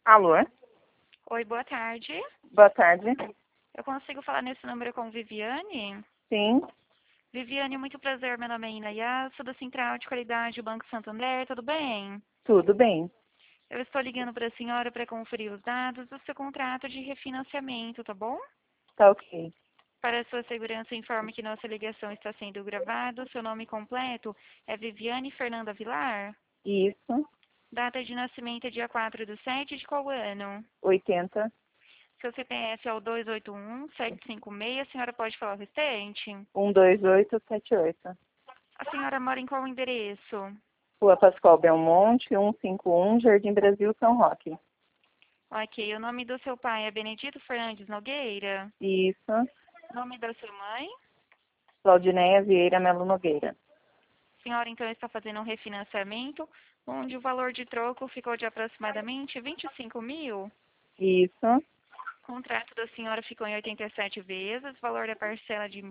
Alô? Oi, boa tarde. Boa tarde. Eu consigo falar nesse número com Viviane? Sim, Viviane, muito prazer. Meu nome é Inaya, sou da Central de Qualidade do Banco Santander, tudo bem? tudo bem. Eu estou ligando para a senhora para conferir os dados do seu contrato de refinanciamento, tá bom? Tá ok. Para a sua segurança, informe que nossa ligação está sendo gravada. Seu nome completo é Viviane Fernanda Vilar? Isso, Data de nascimento é dia 4/7 de qual ano? 80, Seu CPF é o 281-756. A senhora pode falar o restante? 12878. A senhora mora em qual endereço? Rua Pascoal Belmonte, 151, Jardim Brasil, São Roque. Ok, o nome do seu pai é Benedito Fernandes Nogueira? Isso, Nome da sua mãe? Claudineia Vieira Melo Nogueira. A senhora então está fazendo um refinanciamento, onde o valor de troco ficou de aproximadamente 25 mil. Isso, O contrato da senhora ficou em 87 vezes, o valor da parcela de R$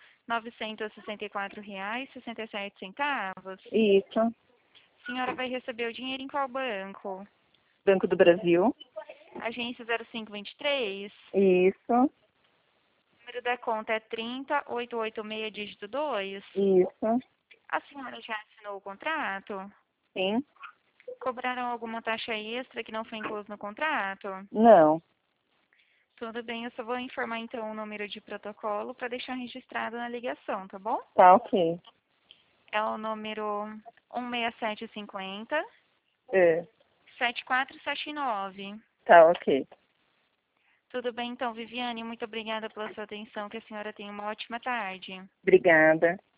1.964,67. isso. A senhora vai receber o dinheiro em qual banco? Banco do Brasil. Agência 0523. Isso, O número da conta é 30886 dígito 2. isso. A senhora já assinou o contrato? Sim, Cobraram alguma taxa extra que não foi incluso no contrato? não. Tudo bem, eu só vou informar então o número de protocolo para deixar registrado na ligação, tá bom? Tá ok. É o número 16750 É, 7479. tá ok. Tudo bem então, Viviane, muito obrigada pela sua atenção, que a senhora tenha uma ótima tarde. Obrigada.